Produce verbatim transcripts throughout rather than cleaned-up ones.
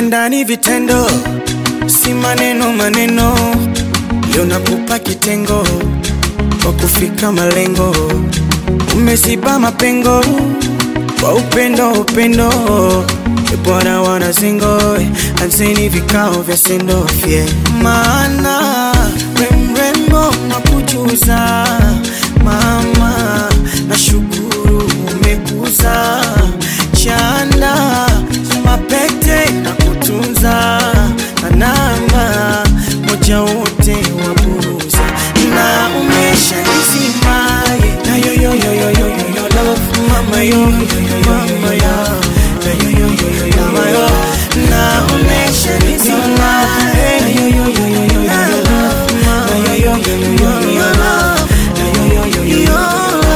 ndani vitendo, si maneno maneno. Leo nakupa kitengo kwa kufika malengo. Umeziba mapengo kwa upendo upendo. Bwana wana zingo anseni vikao vya sendo fye. Maana remrembo na kujuza mama, na shukuru umekuza chanda mapete na kutunza anama moja wote waburuza na umesha nisimaye na yo yo yo yo yo yo love mama yo mama yo na yo yo yo yo yo mama yo na umesha nisimaye na yo yo yo yo yo yo love mama yo yo yo yo yo yo love na yo yo yo yo yo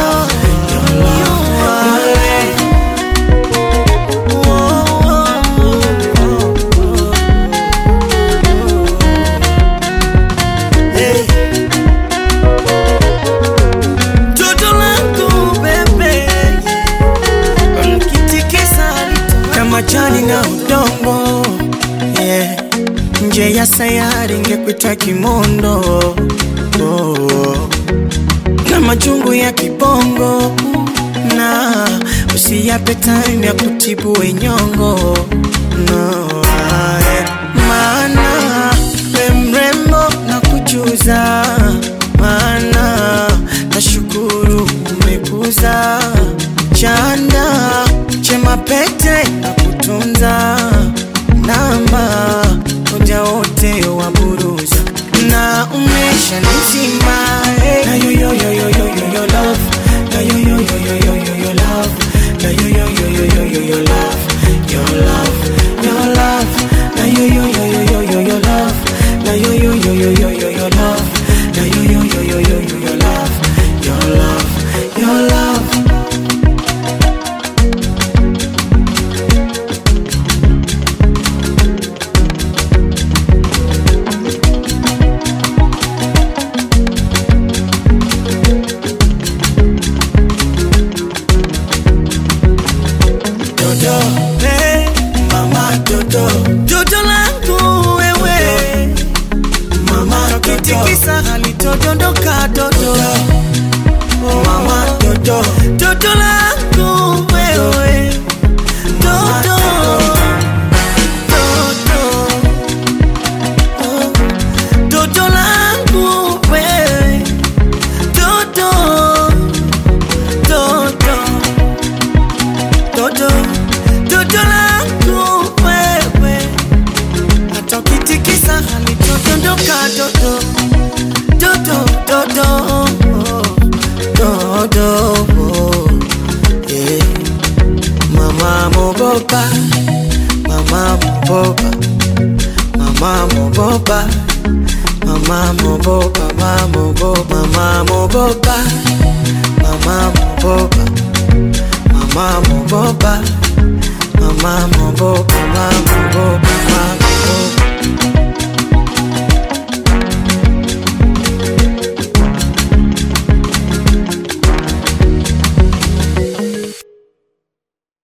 majani na udongo, yeah. Nje ya sayari ngekuita kimondo, oh. Na majungu ya kibongo, na usiyape time ya kutibu wenyongo, no, yeah. Maana we mrembo na kujuza, maana na shukuru umekuza chanda chema pete na kutunza namba moja wote waburuza na umesha nizima na yo yo yo yo yo yo yo love na yo yo yo yo yo yo yo love na yo yo yo yo yo yo yo love your love your love na yo yo yo yo yo yo yo love na yo yo yo yo yo yo yo love na yo yo yo yo yo yo yo love your love your love. Hey, mama Dodo, Dodo langu wewe, mama kitikisa halitodondoka Dodo, oh, mama Dodo, Dodo langu wewe, Dodo, Dodo, oh, Dodo langu wewe, Dodo, Dodo, Dodo. Dodo langu wewe, hata ukitikisa halitodondoka Dodo, Dodo, Dodo, Dodo, yeah. Mama mogopa, mama mogopa, mama mogopa, mama mogopa, mama mogopa, mama mogopa, mama mogopa, mama mogopa. Mama mogopa, mama mogopa, mama